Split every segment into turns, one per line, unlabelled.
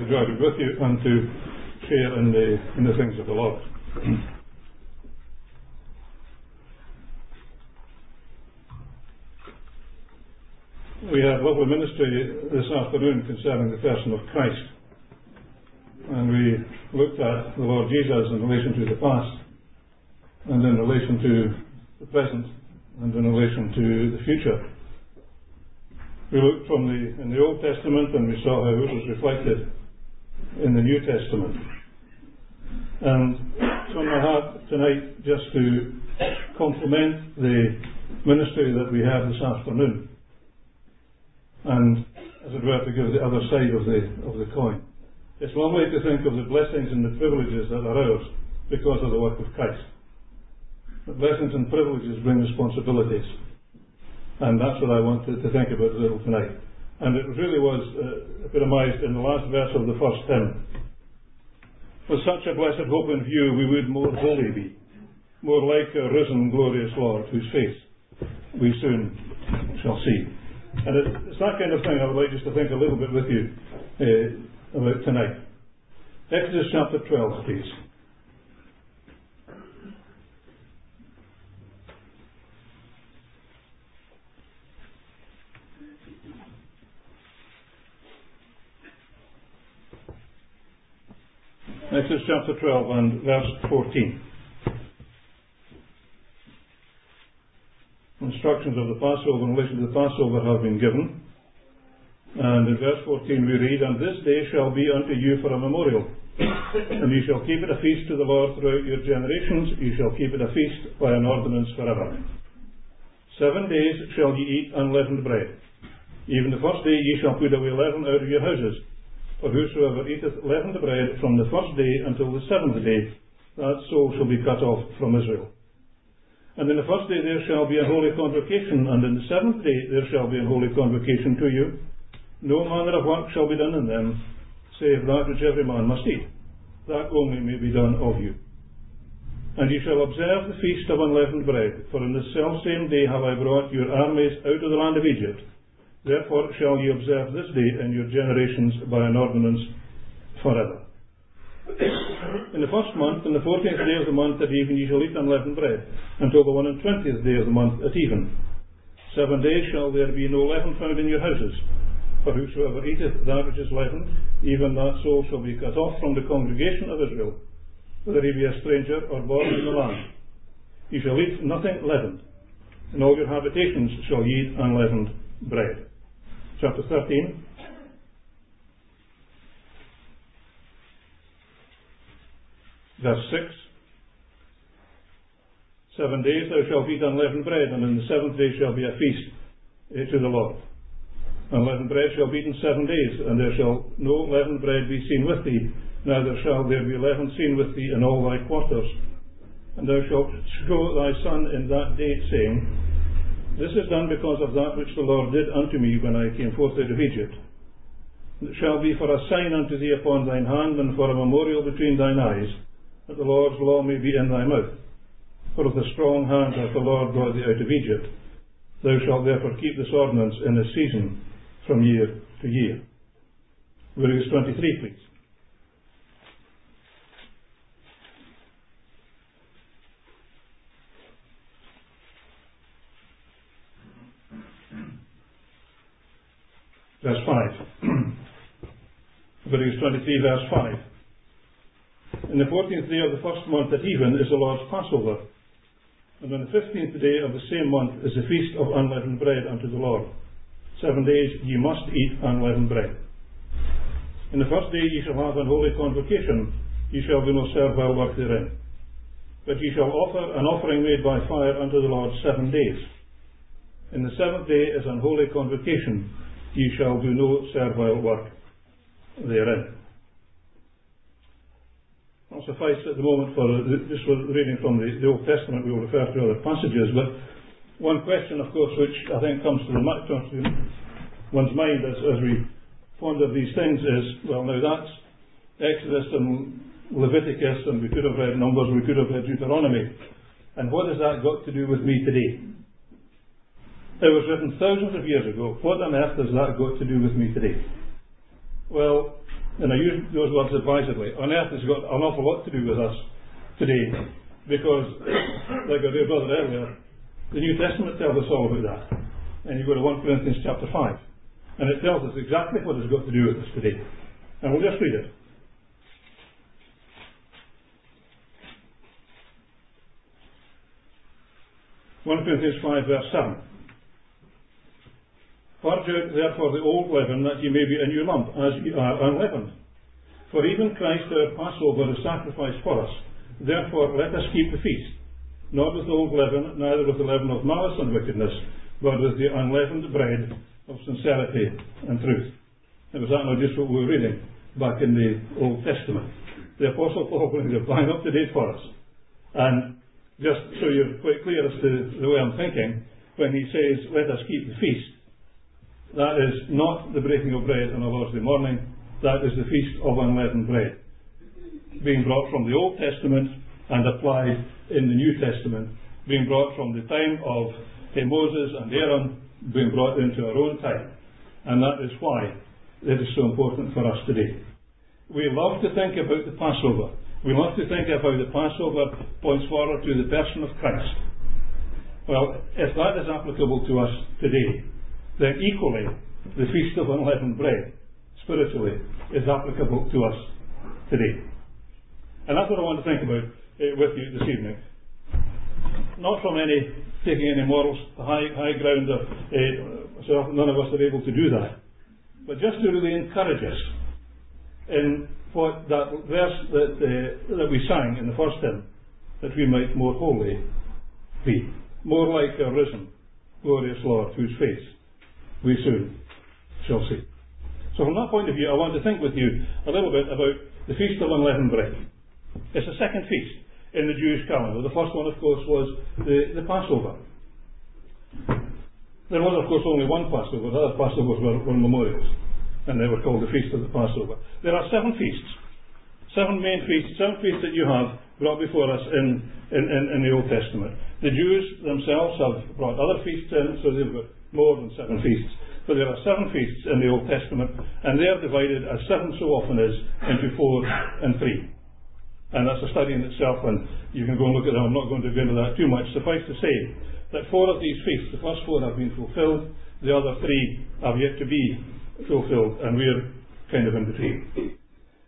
to join it with you and to share in the things of the Lord. We had lovely ministry this afternoon concerning the person of Christ, and we looked at the Lord Jesus in relation to the past, and in relation to the present, and in relation to the future. We looked in the Old Testament, and we saw how it was reflected in the New Testament. And it's on my heart tonight just to complement the ministry that we had this afternoon, and, as it were, to give the other side of the coin. It's lovely to think of the blessings and the privileges that are ours because of the work of Christ. But blessings and privileges bring responsibilities, and that's what I wanted to think about a little tonight. And it really was epitomised in the last verse of the first hymn. With such a blessed hope in view, we would more holy be, more like our risen glorious Lord, whose face we soon shall see. And it's that kind of thing I would like just to think a little bit with you about tonight. Exodus chapter 12, please. Exodus chapter 12 and verse 14. Instructions of the Passover in relation to the Passover have been given. And in verse 14 we read, "And this day shall be unto you for a memorial, and ye shall keep it a feast to the Lord throughout your generations. Ye shall keep it a feast by an ordinance forever. 7 days shall ye eat unleavened bread. Even the first day ye shall put away leaven out of your houses. For whosoever eateth leavened bread from the first day until the 7th day, that soul shall be cut off from Israel. And in the first day there shall be a holy convocation, and in the 7th day there shall be a holy convocation to you. No manner of work shall be done in them, save that which every man must eat. That only may be done of you. And ye shall observe the feast of unleavened bread, for in the selfsame day have I brought your armies out of the land of Egypt. Therefore shall ye observe this day in your generations by an ordinance forever. In the first month, in the 14th day of the month at even, ye shall eat unleavened bread, until the 21st day of the month at even. 7 days shall there be no leaven found in your houses. For whosoever eateth that which is leavened, even that soul shall be cut off from the congregation of Israel, whether he be a stranger or born in the land. Ye shall eat nothing leavened. In all your habitations shall ye eat unleavened bread." Chapter 13. Verse 6. 7 days thou shalt eat unleavened bread, and in the 7th day shall be a feast to the Lord. Unleavened bread shall be eaten 7 days, and there shall no leavened bread be seen with thee, neither shall there be leaven seen with thee in all thy quarters. And thou shalt show thy son in that day, saying, This is done because of that which the Lord did unto me when I came forth out of Egypt. It shall be for a sign unto thee upon thine hand, and for a memorial between thine eyes, that the Lord's law may be in thy mouth. For with a strong hand hath the Lord brought thee out of Egypt. Thou shalt therefore keep this ordinance in a season from year to year. Verse 23, please. Verse 5. Verse 23, verse 5. In the 14th day of the first month at even is the Lord's Passover, and on the 15th day of the same month is the feast of unleavened bread unto the Lord. 7 days ye must eat unleavened bread. In the first day ye shall have an holy convocation, ye shall do no servile work therein. But ye shall offer an offering made by fire unto the Lord 7 days. In the 7th day is an holy convocation, ye shall do no servile work therein. I'll suffice at the moment for just for reading from the Old Testament. We will refer to other passages, but one question, of course, which I think comes to one's mind as we ponder these things is, well, now that's Exodus and Leviticus, and we could have read Numbers, we could have read Deuteronomy, and what has that got to do with me today? It was written thousands of years ago. What on earth has that got to do with me today? Well, and I use those words advisedly, on earth has got an awful lot to do with us today, because, like our dear brother earlier, the New Testament tells us all about that. And you go to 1 Corinthians chapter 5, and it tells us exactly what it's got to do with us today. And we'll just read it. 1 Corinthians 5 verse 7. Purge out therefore the old leaven, that ye may be a new lump, as ye are unleavened. For even Christ our Passover is sacrificed for us. Therefore let us keep the feast, not with old leaven, neither with the leaven of malice and wickedness, but with the unleavened bread of sincerity and truth. It was that not just what we were reading back in the Old Testament. The Apostle Paul brings it bang up to date for us. And just so you're quite clear as to the way I'm thinking, when he says, let us keep the feast, that is not the breaking of bread on a Lord's Day morning, that is the feast of unleavened bread, being brought from the Old Testament and applied in the New Testament, being brought from the time of Moses and Aaron, being brought into our own time. And that is why it is so important for us today. We love to think about the Passover. We love to think of how the Passover points forward to the person of Christ. Well, if that is applicable to us today, then equally the Feast of Unleavened Bread, spiritually, is applicable to us today. And that's what I want to think about with you this evening. Not from taking any moral high ground, so none of us are able to do that, but just to really encourage us in what that verse that we sang in the first hymn, that we might more holy be, more like our risen, glorious Lord, whose face we soon shall see. So from that point of view, I want to think with you a little bit about the Feast of Unleavened Bread. It's the second feast in the Jewish calendar. The first one, of course, was the Passover. There was, of course, only one Passover. The other Passovers were memorials, and they were called the Feast of the Passover. There are 7 feasts, 7 main feasts, 7 feasts that you have brought before us in the Old Testament. The Jews themselves have brought other feasts in, so they've got more than 7 feasts. But there are 7 feasts in the Old Testament, and they are divided, as 7 so often is, into 4 and 3. And that's a study in itself, and you can go and look at them. I'm not going to go into that too much. Suffice to say that 4 of these feasts, the first 4 have been fulfilled, the other 3 have yet to be fulfilled, and we're kind of in between.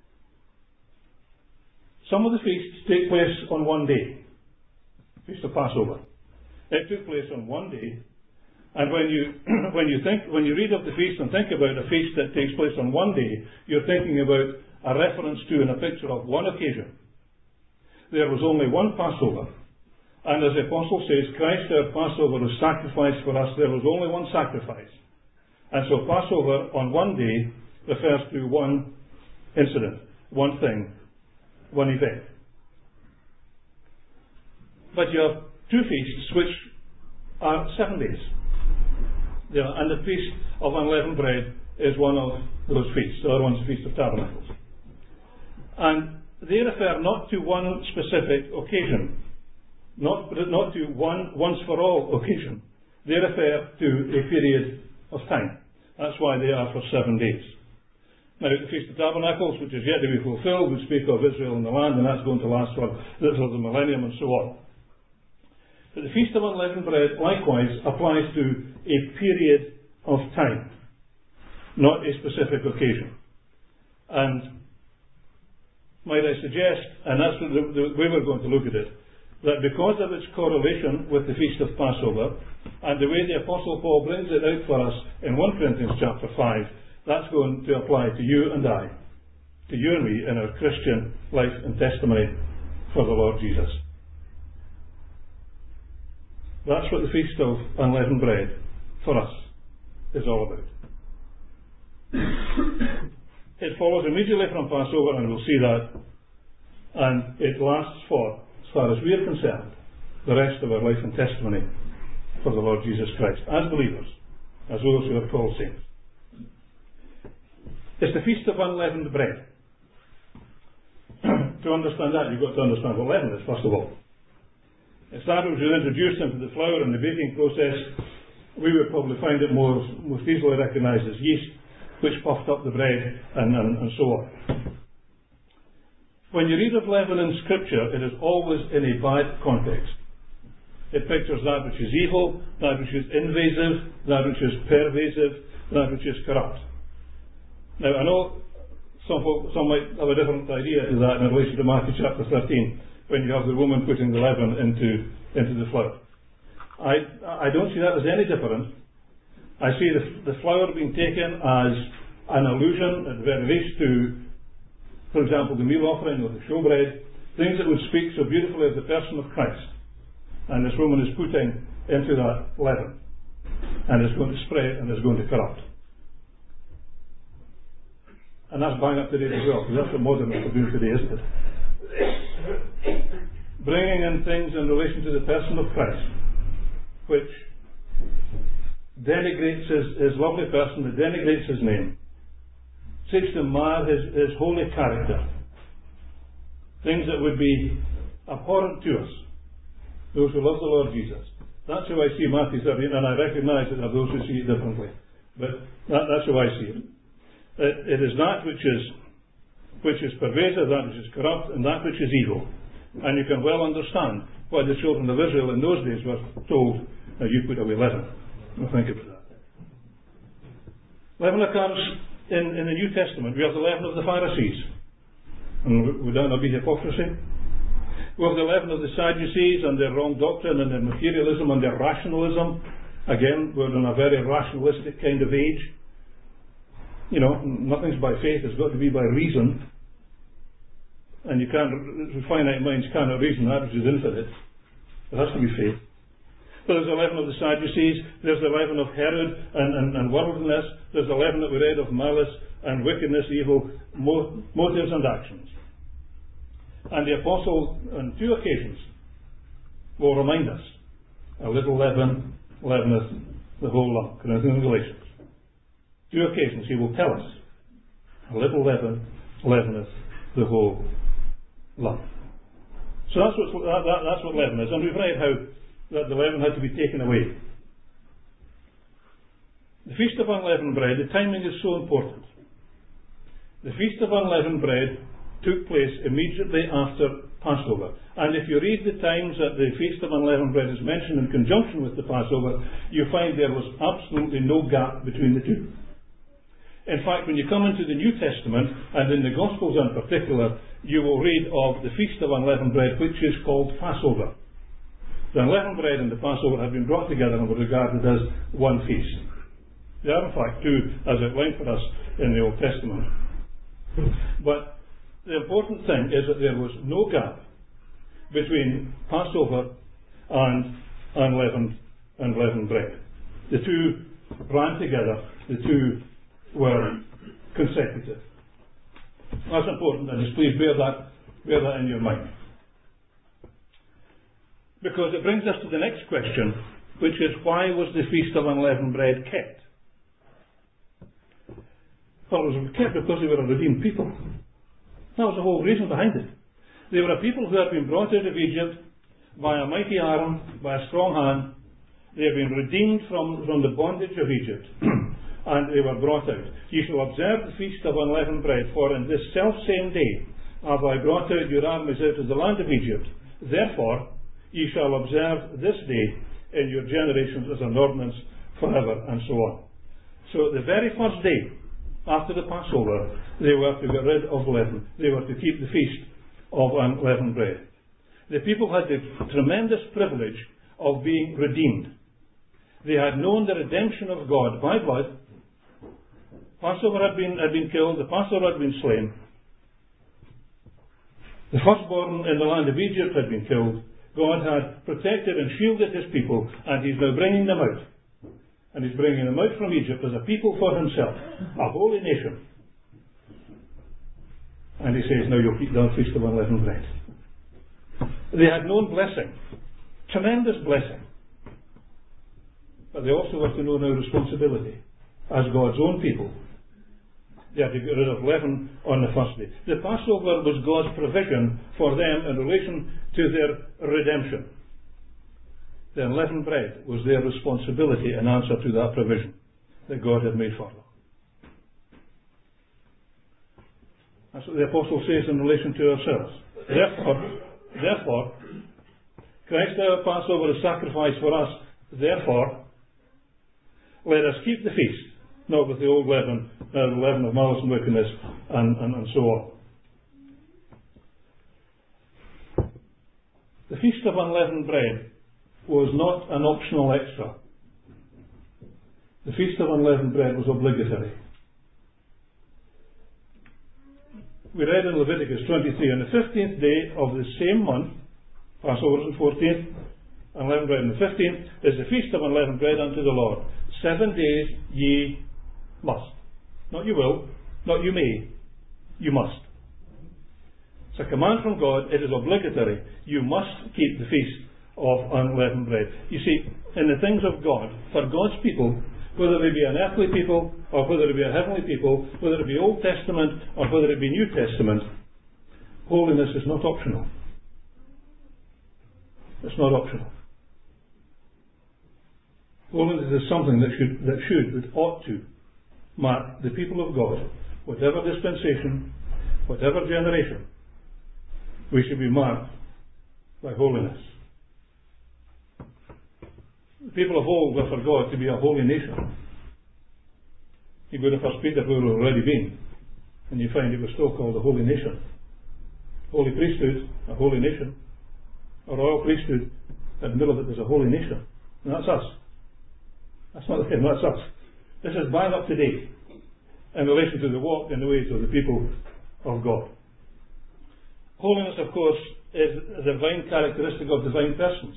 Some of the feasts take place on one day. Feast of Passover. It took place on one day, and when you read of the feast and think about a feast that takes place on one day, you're thinking about a reference to and a picture of one occasion. There was only one Passover, and as the Apostle says, Christ our Passover was sacrificed for us. There was only one sacrifice. And so Passover on one day refers to one incident, one thing, one event. But you have 2 feasts which are 7 days. And the Feast of Unleavened Bread is one of those feasts. The other one's the Feast of Tabernacles. And they refer not to one specific occasion, not to one once-for-all occasion. They refer to a period of time. That's why they are for 7 days. Now, the Feast of Tabernacles, which is yet to be fulfilled, would speak of Israel and the land, and that's going to last for the millennium and so on. But the Feast of Unleavened Bread, likewise, applies to a period of time, not a specific occasion. And might I suggest, and that's the way we're going to look at it, that because of its correlation with the Feast of Passover, and the way the Apostle Paul brings it out for us in 1 Corinthians chapter 5, that's going to apply to you and I, to you and me in our Christian life and testimony for the Lord Jesus. That's what the Feast of Unleavened Bread for us is all about. It follows immediately from Passover, and we'll see that, and it lasts for, as far as we are concerned, the rest of our life and testimony for the Lord Jesus Christ, as believers, as those who are called saints. It's the Feast of Unleavened Bread. To understand that, you've got to understand what leaven is, first of all. If that was introduced into the flour and the baking process, we would probably find it most easily recognised as yeast. which puffed up the bread, and so on. When you read of leaven in Scripture, it is always in a bad context. It pictures that which is evil, that which is invasive, that which is pervasive, that which is corrupt. Now, I know some might have a different idea to that in relation to Matthew chapter 13, when you have the woman putting the leaven into the flour. I don't see that as any different. I see the flour being taken as an allusion, at the very least, to, for example, the meal offering or the showbread, things that would speak so beautifully of the person of Christ. And this woman is putting into that leaven, and it's going to spread and it's going to corrupt. And that's bang up to date as well, because that's what modernists are doing today, isn't it? Bringing in things in relation to the person of Christ, which denigrates his lovely person, that denigrates his name, seeks to mar his holy character. Things that would be abhorrent to us, those who love the Lord Jesus. That's how I see Matthew 13, and I recognise that there are those who see it differently. But that's how I see it. It is that which is pervasive, that which is corrupt, and that which is evil. And you can well understand why the children of Israel in those days were told, now you put away leaven. Well, think about that. Leaven occurs in the New Testament. We have the leaven of the Pharisees. And would that not be hypocrisy? We have the leaven of the Sadducees and their wrong doctrine and their materialism and their rationalism. Again, we're in a very rationalistic kind of age. You know, nothing's by faith, it's got to be by reason. And you can't, finite minds cannot reason that which is infinite. It has to be faith. So there's the leaven of the Sadducees, there's the leaven of Herod and worldliness, there's the leaven that we read of malice and wickedness, evil motives and actions. And the Apostle, on 2 occasions, will remind us, a little leaven leaveneth the whole lump. Corinthians and Galatians. 2 occasions he will tell us, a little leaven leaveneth the whole lump. So that's what leaven is. And we've read how that the leaven had to be taken away. The Feast of Unleavened Bread, the timing is so important. The Feast of Unleavened Bread took place immediately after Passover. And if you read the times that the Feast of Unleavened Bread is mentioned in conjunction with the Passover, you find there was absolutely no gap between the two. In fact, when you come into the New Testament, and in the Gospels in particular, you will read of the Feast of Unleavened Bread, which is called Passover. The unleavened bread and the Passover have been brought together and were regarded as one feast. They are in fact two, as outlined for us in the Old Testament. But the important thing is that there was no gap between Passover and unleavened bread. The two ran together, the two were consecutive. That's important, and just please bear that in your mind. Because it brings us to the next question, which is, why was the Feast of Unleavened Bread kept? Well, it was kept because they were a redeemed people. That was the whole reason behind it. They were a people who had been brought out of Egypt by a mighty arm, by a strong hand. They had been redeemed from the bondage of Egypt, and they were brought out. You shall observe the Feast of Unleavened Bread, for in this selfsame day have I brought out your armies out of the land of Egypt. Therefore, ye shall observe this day in your generations as an ordinance forever, and so on. So the very first day after the Passover, they were to get rid of leaven. They were to keep the Feast of Unleavened Bread. The people had the tremendous privilege of being redeemed. They had known the redemption of God by blood. Passover had been killed, the Passover had been slain. The firstborn in the land of Egypt had been killed. God had protected and shielded his people, and he's now bringing them out. And he's bringing them out from Egypt as a people for himself, a holy nation. And he says, now you'll keep the Feast of Unleavened Bread. They had known blessing, tremendous blessing. But they also were to know now responsibility as God's own people. They had to get rid of leaven on the first day. The Passover was God's provision for them in relation to their redemption. The unleavened bread was their responsibility in answer to that provision that God had made for them. That's what the Apostle says in relation to ourselves. Therefore, Christ our Passover is sacrificed for us. Therefore, let us keep the feast, not with the old leaven, the leaven of malice and wickedness, and so on. The Feast of Unleavened Bread was not an optional extra. The Feast of Unleavened Bread was obligatory. We read in Leviticus 23, on the 15th day of the same month, Passover is the 14th, unleavened bread on the 15th, is the Feast of Unleavened Bread unto the Lord. 7 days ye must. Not you will, not you may, you must. It's a command from God, it is obligatory. You must keep the Feast of Unleavened Bread. You see, in the things of God, for God's people, whether they be an earthly people, or whether it be a heavenly people, whether it be Old Testament, or whether it be New Testament, holiness is not optional. It's not optional. Holiness is something that ought to mark the people of God, whatever dispensation, whatever generation. We should be marked by holiness. The people of old were for God to be a holy nation. You go to 1 Peter, where we've already been, and you find it was still called a holy nation. Holy priesthood, a holy nation. A royal priesthood, in the middle of it there's a holy nation. And that's us. That's not him, that's us. This is bang up to date in relation to the walk and the ways of the people of God. Holiness, of course, is a divine characteristic of divine persons.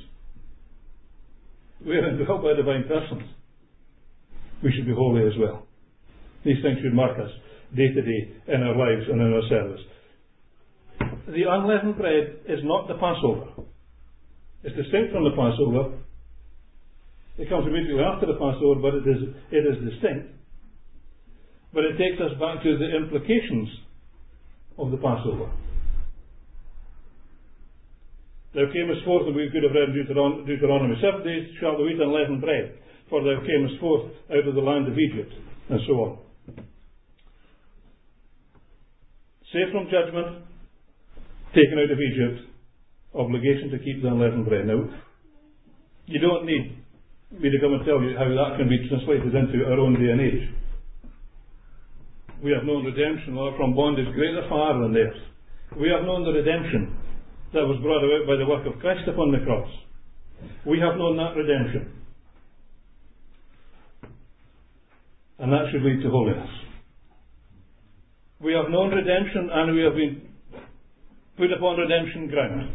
We are indwelt by divine persons. We should be holy as well. These things should mark us day to day in our lives and in our service. The unleavened bread is not the Passover. It's distinct from the Passover. It comes immediately after the Passover, but it is distinct. But it takes us back to the implications of the Passover. Thou camest forth, and we could have read Deuteronomy, 7 days shalt thou eat unleavened bread, for thou camest forth out of the land of Egypt, and so on. Saved from judgment, taken out of Egypt, obligation to keep the unleavened bread. Now, you don't need me to come and tell you how that can be translated into our own day and age. We have known redemption from bondage greater far than theirs. We have known the redemption that was brought about by the work of Christ upon the cross. We have known that redemption. And that should lead to holiness. We have known redemption, and we have been put upon redemption ground.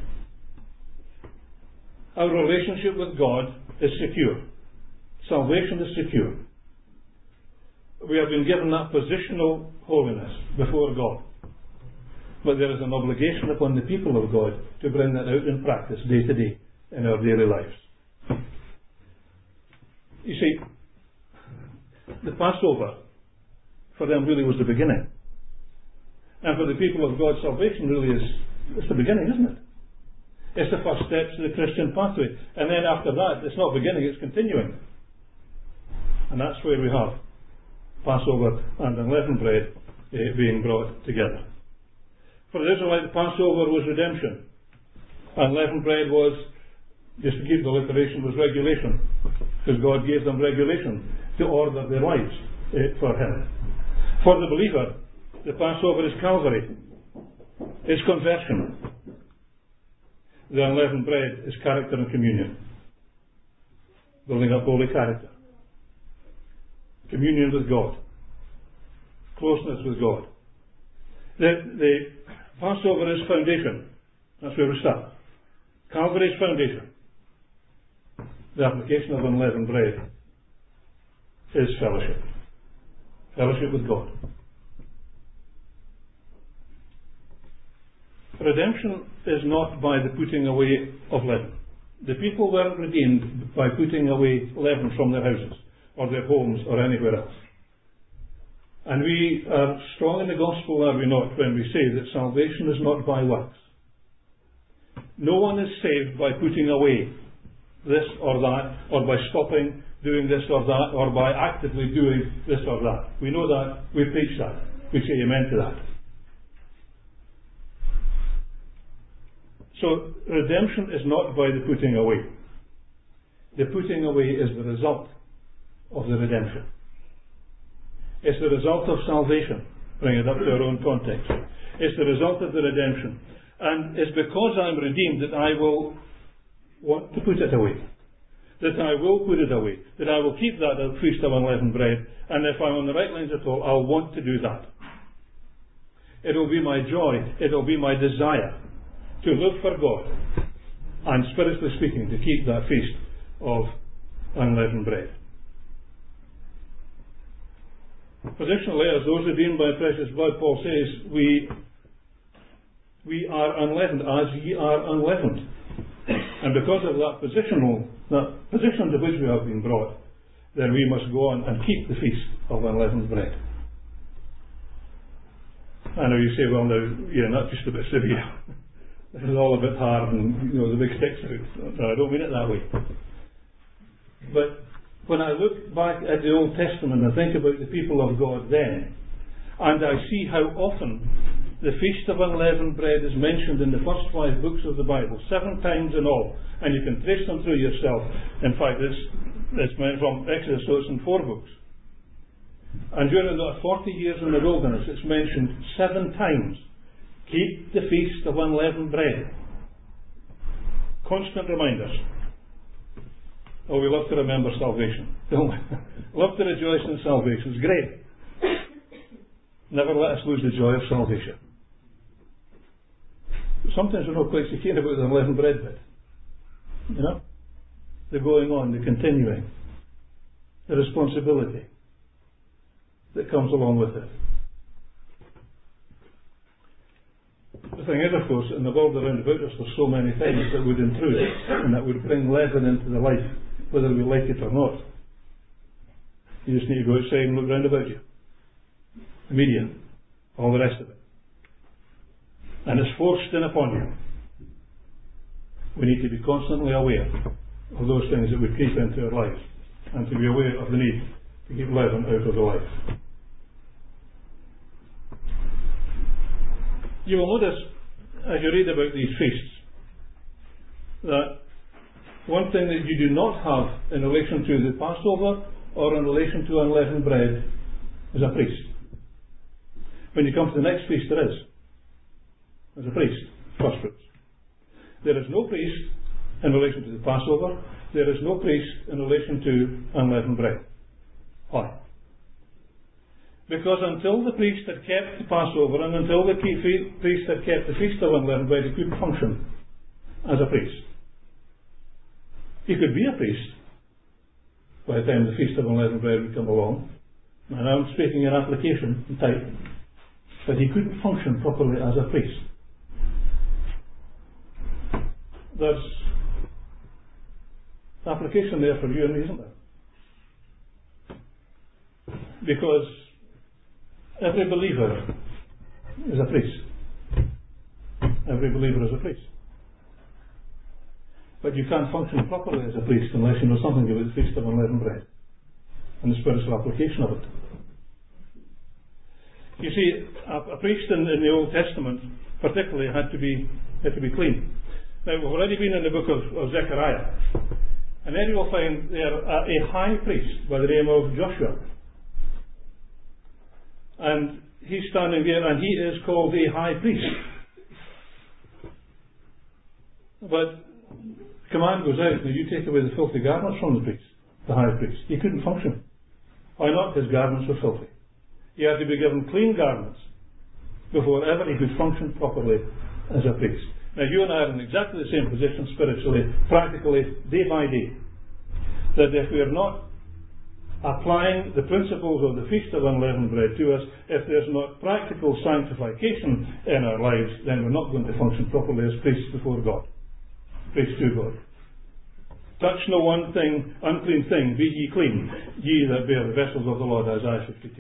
Our relationship with God is secure. Salvation is secure. We have been given that positional holiness before God. But there is an obligation upon the people of God to bring that out in practice day to day in our daily lives. You see, the Passover for them really was the beginning. And for the people of God, salvation really it's the beginning, isn't it? It's the first steps to the Christian pathway. And then after that, it's not beginning, it's continuing. And that's where we have Passover and unleavened bread being brought together. For the Israelites, Passover was redemption. Unleavened bread was, just to keep the alliteration, was regulation. Because God gave them regulation to order their lives for Him. For the believer, the Passover is Calvary. It's conversion. The unleavened bread is character and communion. Building up holy character. Communion with God. Closeness with God. The Passover is foundation. That's where we start. Calvary is foundation. The application of unleavened bread is fellowship. Fellowship with God. Redemption is not by the putting away of leaven. The people weren't redeemed by putting away leaven from their houses or their homes or anywhere else. And we are strong in the gospel, are we not, when we say that salvation is not by works. No one is saved by putting away this or that, or by stopping doing this or that, or by actively doing this or that. We know that, we preach that, we say amen to that. So redemption is not by the putting away. The putting away is the result of the redemption. It's the result of salvation. Bring it up to our own context. It's the result of the redemption. And it's because I'm redeemed that I will want to put it away. That I will put it away. That I will keep that feast of unleavened bread. And if I'm on the right lines at all, I'll want to do that. It will be my joy. It will be my desire to live for God. And spiritually speaking, to keep that feast of unleavened bread. Positionally, as those redeemed by precious blood, Paul says, we are unleavened as ye are unleavened. And because of that position to which we have been brought, then we must go on and keep the feast of unleavened bread. I know you say, well, now, not just a bit severe. This is all a bit hard and, the big sticks out. No, I don't mean it that way. But when I look back at the Old Testament and think about the people of God then, and I see how often the Feast of Unleavened Bread is mentioned in the first 5 books of the Bible, 7 times in all, and you can trace them through yourself. In fact, it's meant from Exodus, so it's in 4 books. And during that 40 years in the wilderness, it's mentioned 7 times. Keep the Feast of Unleavened Bread. Constant reminders. Oh, we love to remember salvation, don't we? Love to rejoice in salvation. It's great. Never let us lose the joy of salvation. Sometimes we're not quite so keen about the unleavened bread bit. The going on, the continuing, the responsibility that comes along with it. The thing is, of course, in the world around about us, there's so many things that would intrude and that would bring leaven into the life, whether we like it or not. You just need to go outside and look round about you. The media, all the rest of it. And it's forced in upon you. We need to be constantly aware of those things that would creep into our lives, and to be aware of the need to keep leaven out of the life. You will notice, as you read about these feasts, that one thing that you do not have in relation to the Passover or in relation to unleavened bread is a priest. When you come to the next feast, there is. There's a priest, first fruits. There is no priest in relation to the Passover. There is no priest in relation to unleavened bread. Why? Because until the priest had kept the Passover and until the priest had kept the Feast of Unleavened Bread, he couldn't function as a priest. He could be a priest by the time the Feast of Unleavened Bread would come along. And I'm speaking in application, in type. But he couldn't function properly as a priest. There's application there for you and me, isn't there? Because every believer is a priest. Every believer is a priest. But you can't function properly as a priest unless you know something about the Feast of Unleavened Bread and the spiritual application of it. You see, a priest in the Old Testament particularly had to be clean. Now, we've already been in the book of Zechariah, and there you will find there a high priest by the name of Joshua. And he's standing there, and he is called a high priest. But the command goes out, now you take away the filthy garments from the priest, the high priest. He couldn't function. Why not? His garments were filthy. He had to be given clean garments before ever he could function properly as a priest. Now you and I are in exactly the same position spiritually, practically, day by day. That if we are not applying the principles of the Feast of Unleavened Bread to us, if there's not practical sanctification in our lives, then we're not going to function properly as priests before God. Priests to God. Touch no one thing, unclean thing, be ye clean, ye that bear the vessels of the Lord, Isaiah 52.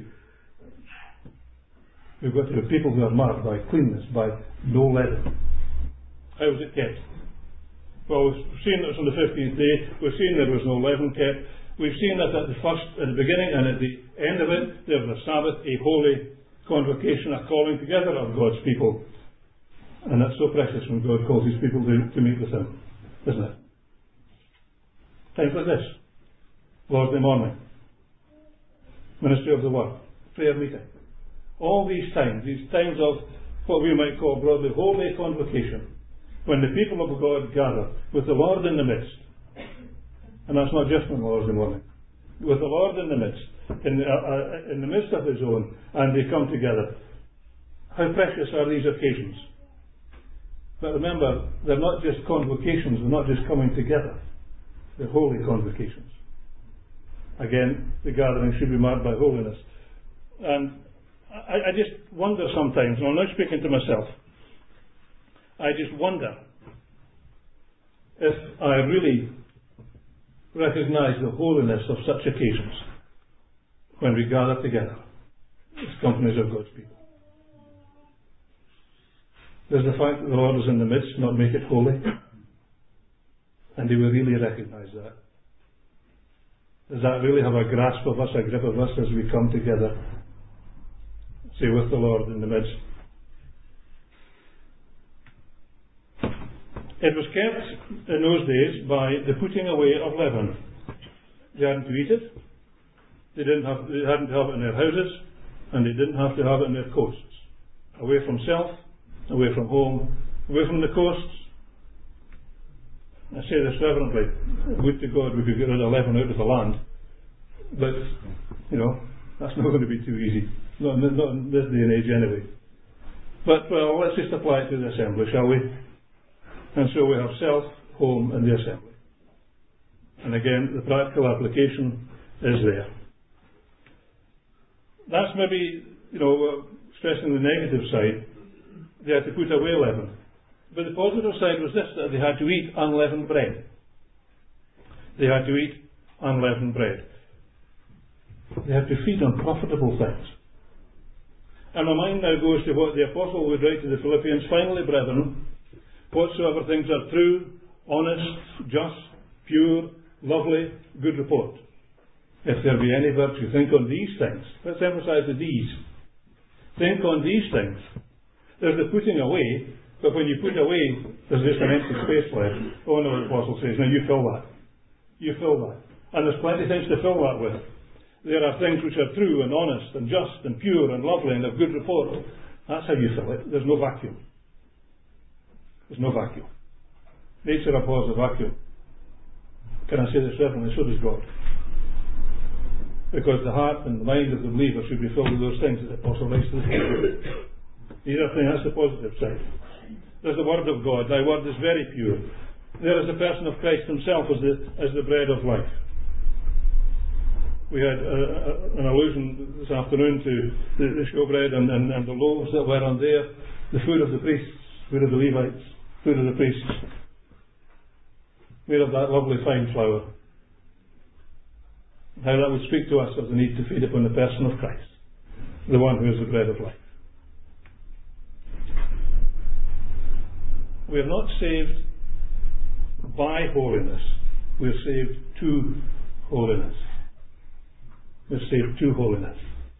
We've got to be people who are marked by cleanness, by no leaven. How was it kept? Well, we've seen that on the 15th day, we've seen there was no leaven kept. We've seen that at the beginning and at the end of it, there was a Sabbath, a holy convocation, a calling together of God's people. And that's so precious when God calls his people to meet with him, isn't it? Times like this, Lord's Day morning, ministry of the word, prayer meeting. All these times of what we might call broadly holy convocation, when the people of God gather with the Lord in the midst. And that's not just on Lord's Day morning. With the Lord in the midst, in the midst of his own, and they come together. How precious are these occasions? But remember, they're not just convocations, they're not just coming together. They're holy convocations. Again, the gathering should be marked by holiness. And I just wonder sometimes, and I'm not speaking to myself, I just wonder if I really recognise the holiness of such occasions when we gather together as companies of God's people. Does the fact that the Lord is in the midst not make it holy? And do we really recognise that? Does that really have a grasp of us, a grip of us as we come together, say, with the Lord in the midst? It was kept in those days by the putting away of leaven. They hadn't to eat it, they hadn't to have it in their houses, and they didn't have to have it in their coasts. Away from self, away from home, away from the coasts. I say this reverently, would to God we could get rid of leaven out of the land, but, that's not going to be too easy. Not in this day and age anyway. But, well, let's just apply it to the assembly, shall we? And so we have self, home, and the assembly. And again, the practical application is there. That's maybe, stressing the negative side. They had to put away leaven. But the positive side was this, that they had to eat unleavened bread. They had to eat unleavened bread. They had to feed on profitable things. And my mind now goes to what the Apostle would write to the Philippians, finally, brethren, whatsoever things are true, honest, just, pure, lovely, good report. If there be any virtue, think on these things. Let's emphasize the these. Think on these things. There's the putting away, but when you put away, there's just an empty space left. Oh no, the Apostle says, now you fill that. You fill that. And there's plenty of things to fill that with. There are things which are true and honest and just and pure and lovely and of good report. That's how you fill it. There's no vacuum. There's no vacuum. Nature abhors a vacuum. Can I say this reverently? So does God. Because the heart and the mind of the believer should be filled with those things that the Apostle writes to the Philippians. That's the positive side. There's the Word of God. Thy Word is very pure. There is the person of Christ himself as the bread of life. We had an allusion this afternoon to the showbread and the loaves that were on there, the food of the priests, food of the Levites, food of the priests, made of that lovely fine flour. How that would speak to us of the need to feed upon the person of Christ, the one who is the bread of life. We are not saved by holiness, we are saved to holiness. We're saved to holiness.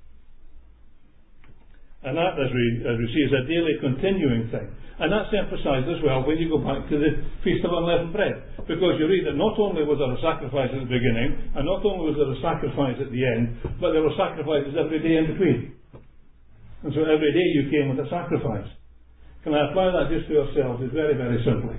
And that, as we see, is a daily continuing thing. And that's emphasised as well when you go back to the Feast of Unleavened Bread. Because you read that not only was there a sacrifice at the beginning, and not only was there a sacrifice at the end, but there were sacrifices every day in between. And so every day you came with a sacrifice. Can I apply that just to ourselves? It's very, very simply.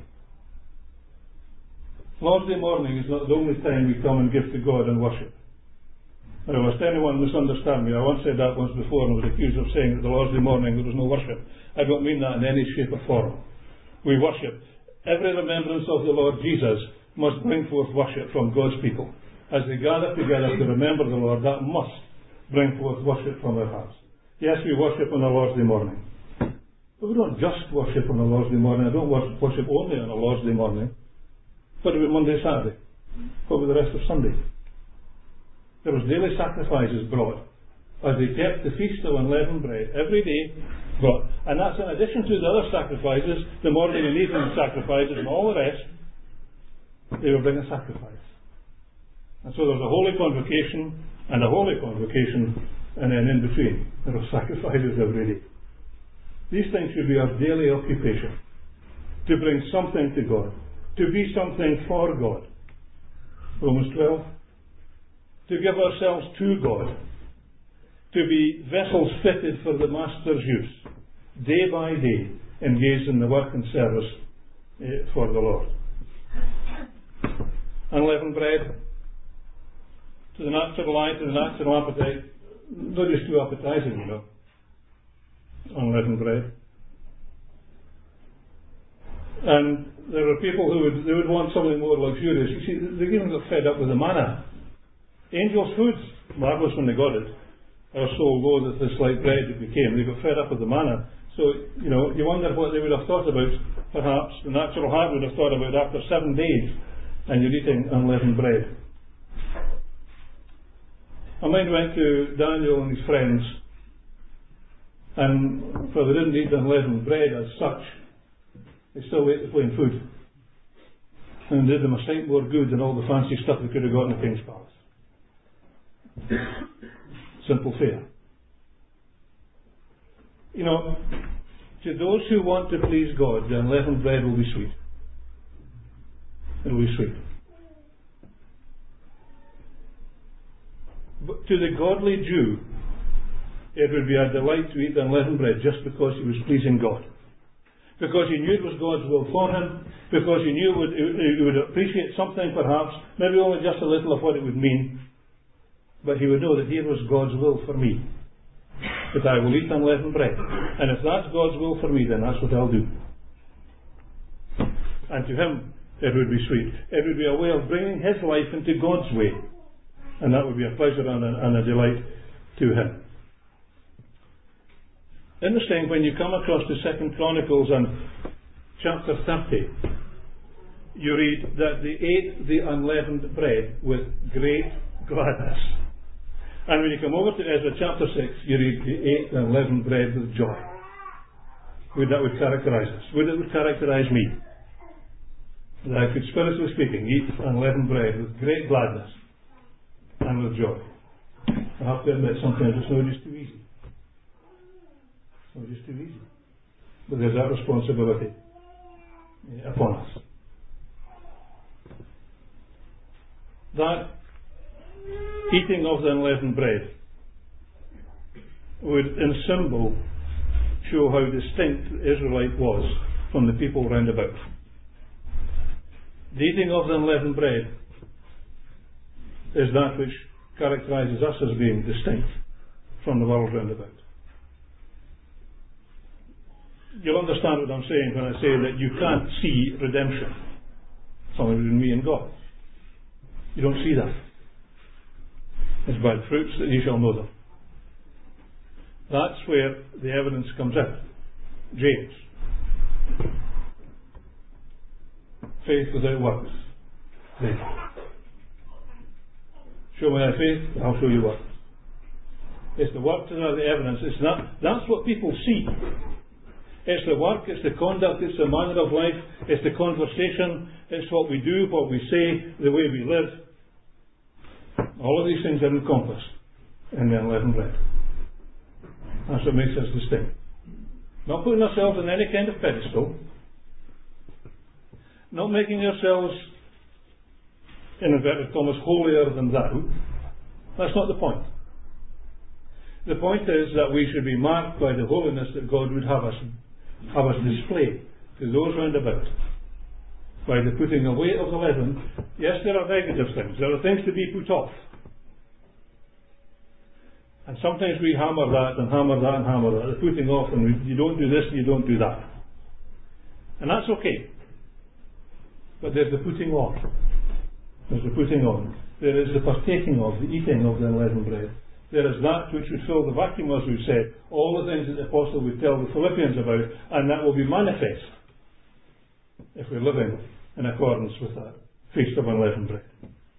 Lord's Day morning is not the only time we come and give to God and worship. Now, lest anyone misunderstand me, I once said that once before and was accused of saying that the Lord's Day morning there was no worship. I don't mean that in any shape or form. We worship. Every remembrance of the Lord Jesus must bring forth worship from God's people. As they gather together to remember the Lord, that must bring forth worship from their hearts. Yes, we worship on the Lord's Day morning. But we don't just worship on the Lord's Day morning. I don't worship only on a Lord's Day morning. What about Monday, Saturday? What about the rest of Sunday? There was daily sacrifices brought as they kept the Feast of Unleavened Bread every day brought. And that's in addition to the other sacrifices, the morning and evening sacrifices and all the rest, they were bringing sacrifice. And so there's a holy convocation and a holy convocation, and then in between there were sacrifices every day. These things should be our daily occupation. To bring something to God. To be something for God. Romans 12. To give ourselves to God. To be vessels fitted for the Master's use. Day by day, engaged in the work and service for the Lord. Unleavened bread. To the natural eye, to the natural appetite. Not just too appetizing, you know. Unleavened bread. And there are people who would want something more luxurious. You see, they even got fed up with the manna. Angels' food, marvellous when they got it. Our soul low that this light bread it became. They got fed up with the manna. So, you know, you wonder what they would have thought about, perhaps, the natural heart would have thought about after 7 days, and you're eating unleavened bread. My mind went to Daniel and his friends, and for they didn't eat unleavened bread as such, they still ate the plain food. And did them a sight more good than all the fancy stuff they could have got in the king's palace. Simple fare. You know, to those who want to please God, the unleavened bread will be sweet. It will be sweet. But to the godly Jew, it would be a delight to eat the unleavened bread just because he was pleasing God. Because he knew it was God's will for him, because he knew he would appreciate something perhaps, maybe only just a little of what it would mean, but he would know that here was God's will for me, that I will eat unleavened bread. And if that's God's will for me, then that's what I'll do. And to him, it would be sweet. It would be a way of bringing his life into God's way. And that would be a pleasure and a delight to him. Interesting, when you come across the 2 Chronicles and chapter 30, you read that they ate the unleavened bread with great gladness. And when you come over to Ezra chapter 6, you read they ate the unleavened bread with joy. That would characterize us. It would characterize me. That I could, spiritually speaking, eat unleavened bread with great gladness and with joy. I have to admit, sometimes it's not just too easy. It's not just too easy. But there's that responsibility upon us. That eating of the unleavened bread would, in symbol, show how distinct the Israelite was from the people round about. The eating of the unleavened bread is that which characterizes us as being distinct from the world round about. You'll understand what I'm saying when I say that you can't see redemption. Something between me and God. You don't see that. It's by the fruits that ye shall know them. That's where the evidence comes out. James. Faith without works. Faith. Show me thy faith, I'll show you works. It's the works that are the evidence. It's not. That's what people see. It's the work, it's the conduct, it's the manner of life, it's the conversation, it's what we do, what we say, the way we live. All of these things are encompassed in the unleavened bread. That's what makes us distinct. Not putting ourselves on any kind of pedestal. Not making ourselves, in inverted commas, holier than thou. That's not the point. The point is that we should be marked by the holiness that God would have us display to those round about. By the putting away of the leaven. Yes, there are negative things. There are things to be put off. And sometimes we hammer that and hammer that and hammer that. The putting off, and you don't do this and you don't do that. And that's okay. But there's the putting off. There's the putting on. There is the partaking of, the eating of the unleavened bread. There is that which would fill the vacuum, as we've said. All the things that the Apostle would tell the Philippians about, and that will be manifest if we're living in accordance with that feast of unleavened bread.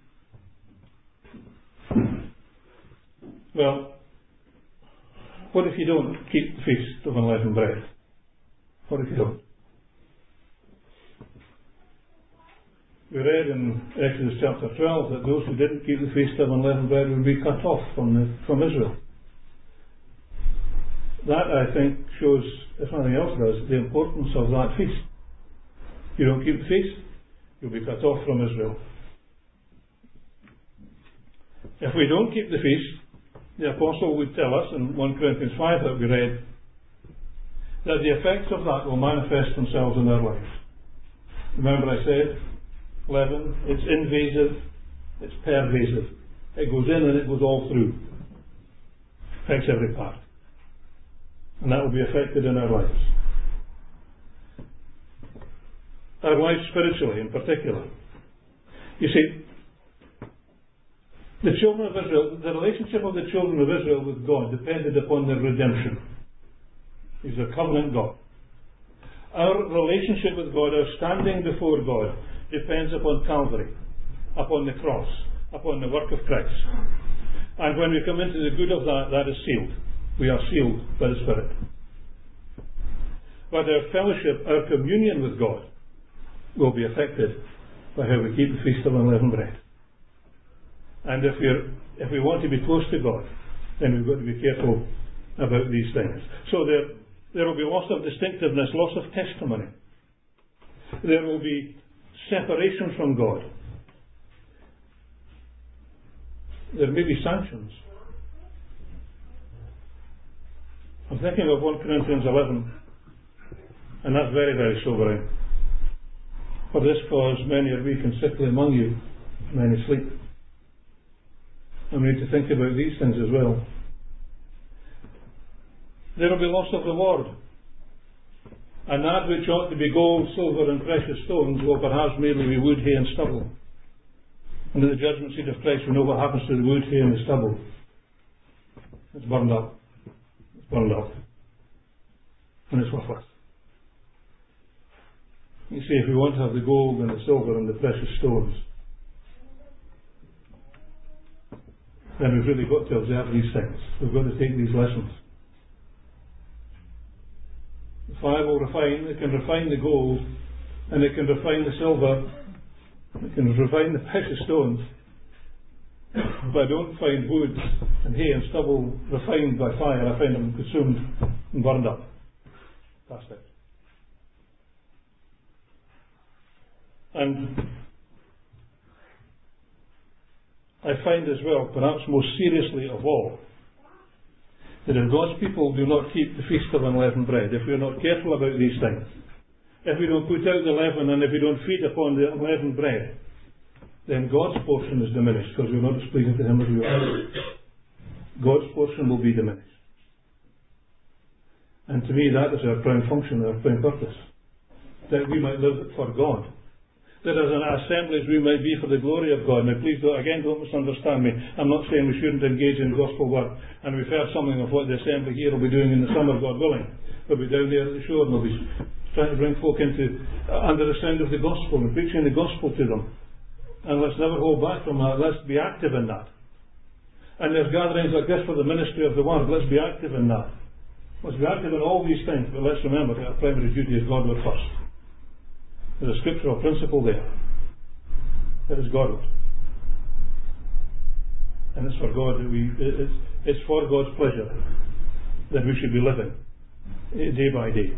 Well, what if you don't keep the feast of unleavened bread? What if you don't? We read in Exodus chapter 12 that those who didn't keep the feast of unleavened bread would be cut off from Israel. that, I think, shows, if nothing else does, the importance of that feast. If you don't keep the feast, you'll be cut off from Israel. If we don't keep the feast, the apostle would tell us in 1 Corinthians 5 that we read, that the effects of that will manifest themselves in our lives. Remember I said, leaven, it's invasive, it's pervasive. It goes in and it goes all through. Affects every part. And that will be affected in our lives. Our lives spiritually in particular. You see, the children of Israel, the relationship of the children of Israel with God depended upon their redemption. He's a covenant God. Our relationship with God, our standing before God, depends upon Calvary, upon the cross, upon the work of Christ. And when we come into the good of that, that is sealed. We are sealed by the Spirit. But our fellowship, our communion with God, will be affected by how we keep the Feast of Unleavened Bread. And if we want to be close to God, then we've got to be careful about these things. So there will be loss of distinctiveness, loss of testimony. There will be separation from God. There may be sanctions. I'm thinking of 1 Corinthians 11, and that's very, very sobering. For this cause many are weak and sickly among you, many sleep. And we need to think about these things as well. There will be loss of reward. And that which ought to be gold, silver and precious stones will perhaps merely be wood, hay and stubble. And at the judgment seat of Christ we know what happens to the wood, hay and the stubble. It's burned up. It's burned up. And it's worthless. You see, if we want to have the gold and the silver and the precious stones, then we've really got to observe these things. We've got to take these lessons. The fire will refine, it can refine the gold, and it can refine the silver, it can refine the precious stones. But I don't find wood and hay and stubble refined by fire. I find them consumed and burned up. That's it. And I find as well, perhaps most seriously of all, that if God's people do not keep the Feast of Unleavened Bread, if we are not careful about these things, if we don't put out the leaven and if we don't feed upon the unleavened bread, then God's portion is diminished because we're not as pleasing to Him as we are. God's portion will be diminished. And to me that is our prime function, our prime purpose. That we might live for God. That as an assemblies we might be for the glory of God. Now please don't misunderstand me. I'm not saying we shouldn't engage in gospel work, and we've heard something of what the assembly here will be doing in the summer, God willing. We'll be down there at the shore and we'll be trying to bring folk into under the sound of the gospel and preaching the gospel to them. And let's never hold back from that. Let's be active in that. And there's gatherings like this for the ministry of the word. Let's be active in that. Let's be active in all these things, but let's remember that our primary duty is Godward first. There's a scriptural principle there. That is Godward. And it's for God that it's for God's pleasure that we should be living day by day.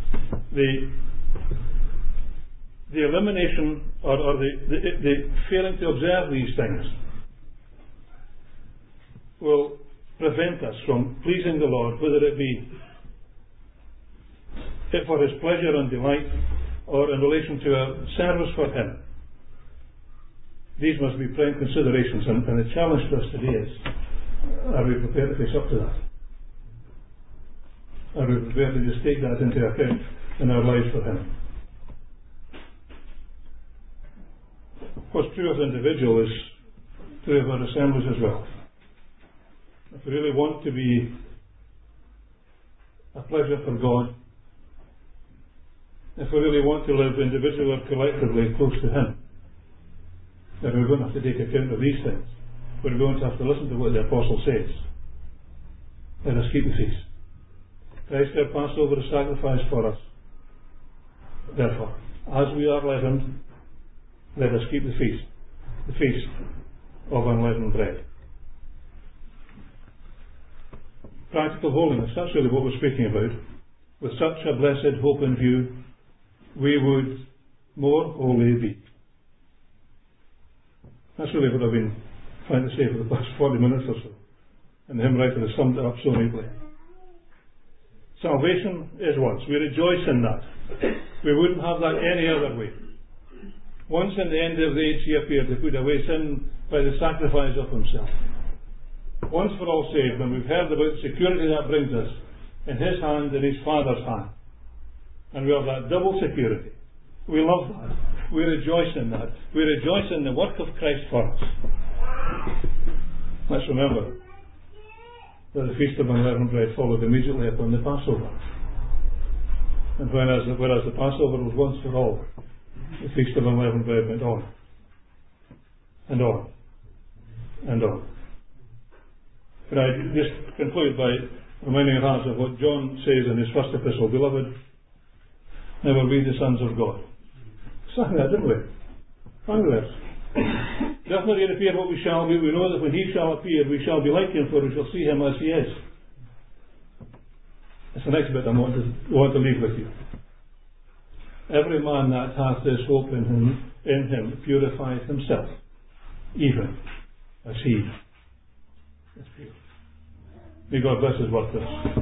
The elimination or the failing to observe these things will prevent us from pleasing the Lord, whether it be for His pleasure and delight or in relation to a service for Him. These must be prime considerations, and the challenge to us today is, are we prepared to face up to that? Are we prepared to just take that into account in our lives for Him? What's true of the individual is true of our assemblies as well. If we really want to be a pleasure for God, if we really want to live individually or collectively close to Him, then we're going to have to take account of these things. We're going to have to listen to what the Apostle says. Let us keep the feast. Christ our Passover is sacrificed for us. Therefore, as we are leavened, let us keep the feast of unleavened bread. practical holiness. That's really what we're speaking about. With such a blessed hope in view, we would more holy be. That's really what I've been trying to say for the past 40 minutes or so. And the hymn writer has summed it up so neatly. Salvation is once. We rejoice in that. We wouldn't have that any other way. Once in the end of the age he appeared to put away sin by the sacrifice of himself. Once for all saved, and we've heard about the security that brings us in his hand and his Father's hand. And we have that double security. We love that. We rejoice in that. We rejoice in the work of Christ for us. Let's remember that the Feast of Unleavened Bread followed immediately upon the Passover. And whereas the Passover was once for all, the Feast of Unleavened Bread went on, and on, and on. Can I just conclude by reminding us of what John says in his first epistle? Beloved, never be the sons of God. Sang that, didn't we? Sang that. Doth not yet appear what we shall be. We know that when he shall appear, we shall be like him, for we shall see him as he is. That's the next bit I want to leave with you. Every man that hath this hope in him purifieth himself, even as he is pure. May God bless his word to us.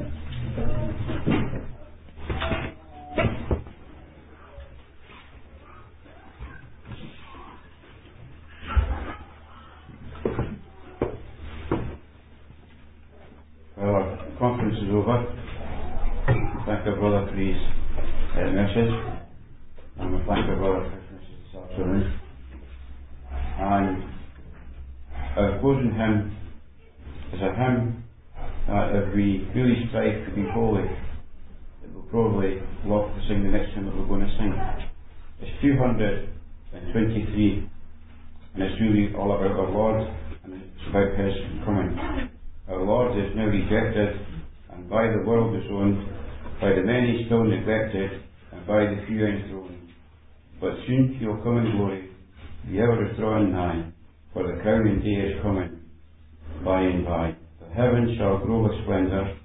Our conference is over. Thank our brother for his message. And we thank our brother for his message this afternoon. And our closing hymn is a hymn that if we really strive to be holy, it will probably love to sing the next hymn that we're going to sing. It's 223, and it's really all about our Lord, and it's about his coming. Our Lord is now rejected, and by the world disowned, by the many still neglected, and by the few enthroned. But soon he'll come in glory, the hour is drawing nigh, for the crowning day is coming, by and by. The heavens shall glow with splendour,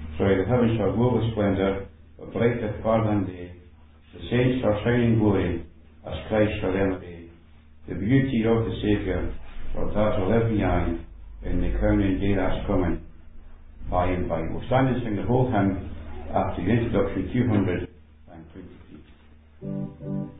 but brighter far than day. The saints shall shine in glory, as Christ shall ever be. The beauty of the Saviour shall dazzle every eye, in the crowning day that's coming, by and by. We'll stand and sing the whole hymn after the introduction 223.